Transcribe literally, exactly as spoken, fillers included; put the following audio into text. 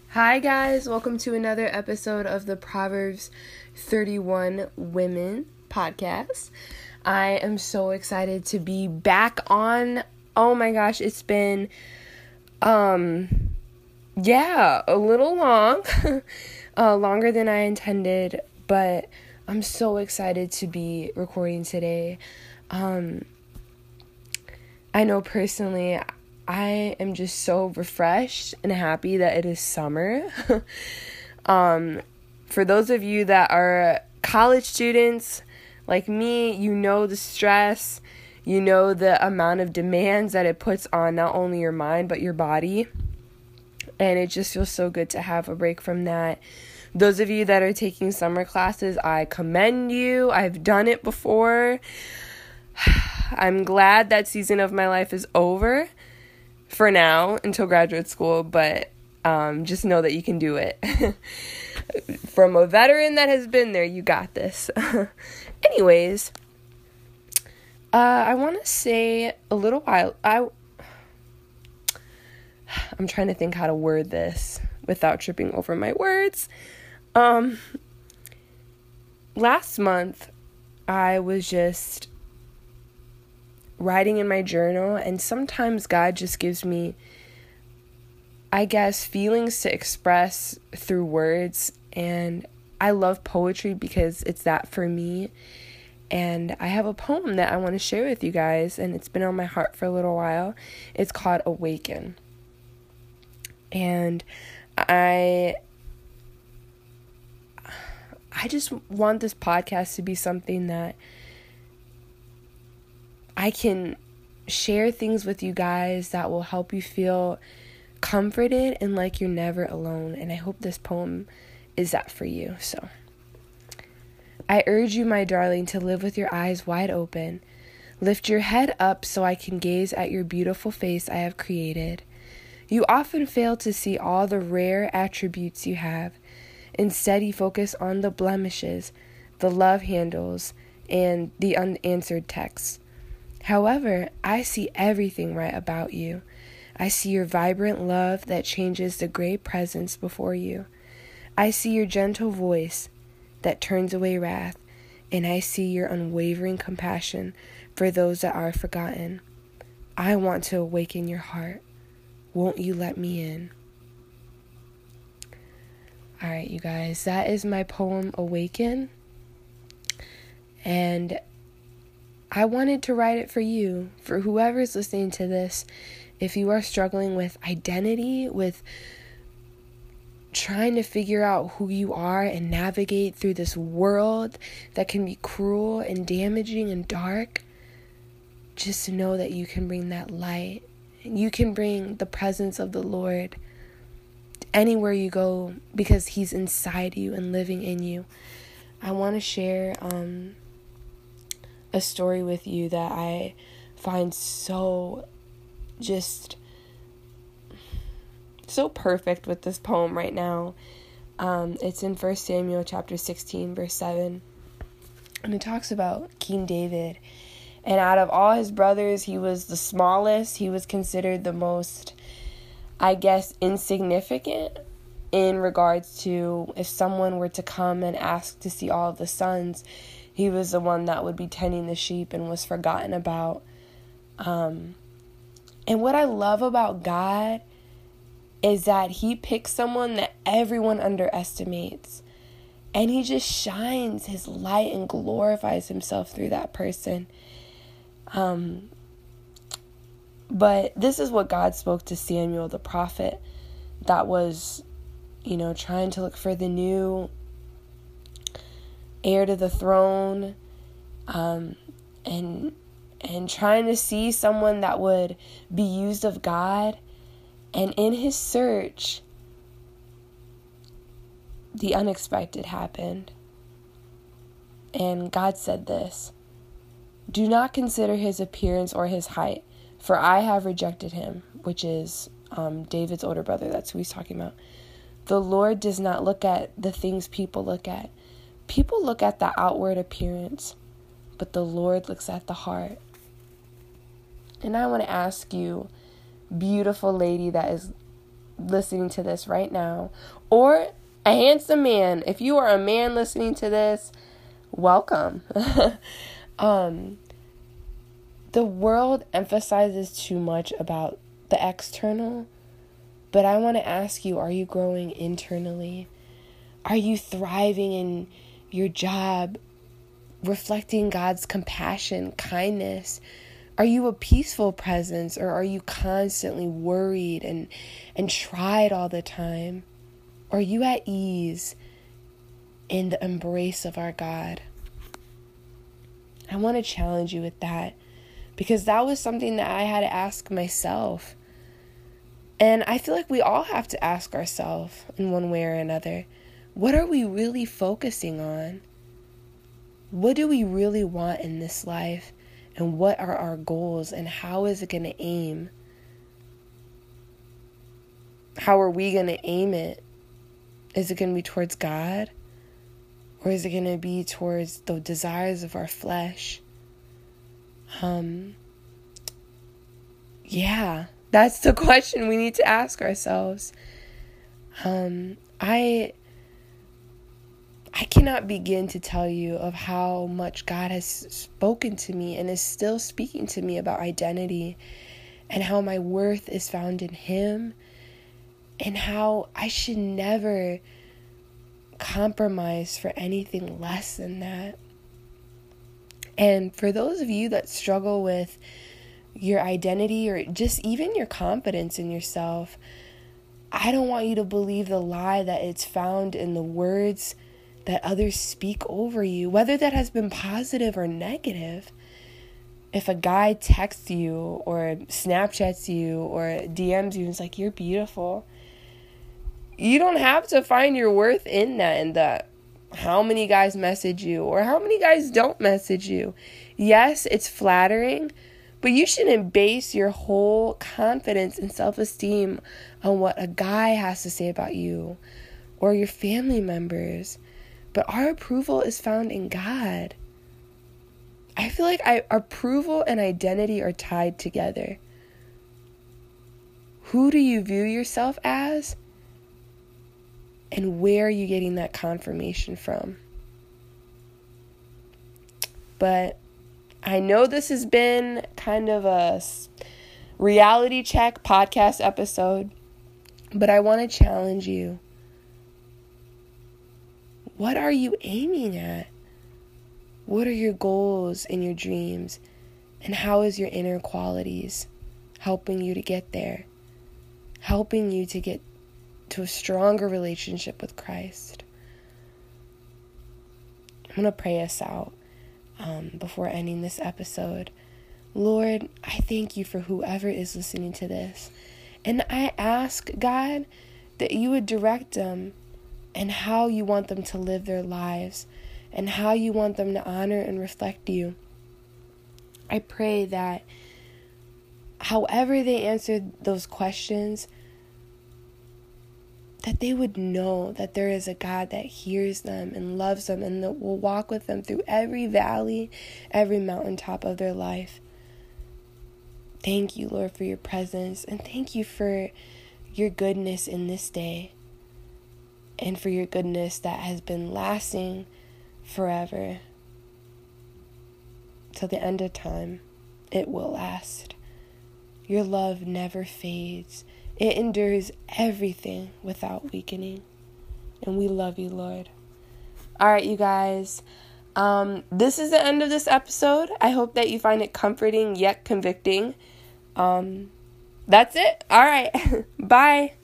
Hi guys, welcome to another episode of the Proverbs thirty-one Women podcast. I am so excited to be back on. Oh my gosh, it's been, um, yeah, a little long, uh, longer than I intended, but I'm so excited to be recording today. Um, I know personally, I am just so refreshed and happy that it is summer. um, for those of you that are college students like me, you know the stress, you know the amount of demands that it puts on not only your mind but your body. And it just feels so good to have a break from that. Those of you that are taking summer classes, I commend you. I've done it before. I'm glad that season of my life is over. For now, until graduate school, but um, just know that you can do it. From a veteran that has been there, you got this. Anyways, uh, I want to say a little while, I, I'm trying to think how to word this without tripping over my words. Um, last month, I was just writing in my journal, and sometimes God just gives me, I guess, feelings to express through words, and I love poetry because it's that for me. And I have a poem that I want to share with you guys, and it's been on my heart for a little while. It's called Awaken. And I I just want this podcast to be something that I can share things with you guys that will help you feel comforted and like you're never alone. And I hope this poem is that for you. So, I urge you, my darling, to live with your eyes wide open. Lift your head up so I can gaze at your beautiful face I have created. You often fail to see all the rare attributes you have. Instead, you focus on the blemishes, the love handles, and the unanswered texts. However, I see everything right about you. I see your vibrant love that changes the gray presence before you. I see your gentle voice that turns away wrath, and I see your unwavering compassion for those that are forgotten. I want to awaken your heart. Won't you let me in? All right, you guys, that is my poem, Awaken. And I wanted to write it for you, for whoever's listening to this. If you are struggling with identity, with trying to figure out who you are and navigate through this world that can be cruel and damaging and dark, just to know that you can bring that light. You can bring the presence of the Lord anywhere you go because He's inside you and living in you. I want to share um a story with you that I find so just so perfect with this poem right now. Um, it's in First Samuel chapter sixteen, verse seven. And it talks about King David. And out of all his brothers, he was the smallest. He was considered the most, I guess, insignificant in regards to if someone were to come and ask to see all of the sons. He was the one that would be tending the sheep and was forgotten about. Um, and what I love about God is that He picks someone that everyone underestimates. And He just shines His light and glorifies Himself through that person. Um, but this is what God spoke to Samuel, the prophet, that was, you know, trying to look for the new heir to the throne, um, and and trying to see someone that would be used of God. And in his search, the unexpected happened. And God said this: "Do not consider his appearance or his height, for I have rejected him," which is um, David's older brother. That's who he's talking about. "The Lord does not look at the things people look at. People look at the outward appearance, but the Lord looks at the heart." And I want to ask you, beautiful lady that is listening to this right now, or a handsome man. If you are a man listening to this, welcome. um, the world emphasizes too much about the external, but I want to ask you, are you growing internally? Are you thriving in your job, reflecting God's compassion, kindness? Are you a peaceful presence, or are you constantly worried and, and tried all the time? Are you at ease in the embrace of our God? I want to challenge you with that, because that was something that I had to ask myself. And I feel like we all have to ask ourselves in one way or another, what are we really focusing on? What do we really want in this life? And what are our goals? And how is it going to aim? How are we going to aim it? Is it going to be towards God? Or is it going to be towards the desires of our flesh? Um, yeah, that's the question we need to ask ourselves. Um, I... I cannot begin to tell you of how much God has spoken to me and is still speaking to me about identity, and how my worth is found in Him, and how I should never compromise for anything less than that. And for those of you that struggle with your identity, or just even your confidence in yourself, I don't want you to believe the lie that it's found in the words that others speak over you, whether that has been positive or negative. If a guy texts you or Snapchats you or D Ms you and is like, you're beautiful, you don't have to find your worth in that, and that how many guys message you or how many guys don't message you. Yes, it's flattering, but you shouldn't base your whole confidence and self-esteem on what a guy has to say about you or your family members. But our approval is found in God. I feel like I, approval and identity are tied together. Who do you view yourself as? And where are you getting that confirmation from? But I know this has been kind of a reality check podcast episode, but I want to challenge you. What are you aiming at? What are your goals and your dreams? And how is your inner qualities helping you to get there? Helping you to get to a stronger relationship with Christ? I'm going to pray us out um, before ending this episode. Lord, I thank you for whoever is listening to this. And I ask, God, that you would direct them and how you want them to live their lives, and how you want them to honor and reflect you. I pray that however they answer those questions, that they would know that there is a God that hears them and loves them and that will walk with them through every valley, every mountaintop of their life. Thank you, Lord, for your presence, and thank you for your goodness in this day. And for your goodness that has been lasting forever. Till the end of time, it will last. Your love never fades. It endures everything without weakening. And we love you, Lord. All right, you guys. Um, this is the end of this episode. I hope that you find it comforting yet convicting. Um, that's it. All right. Bye.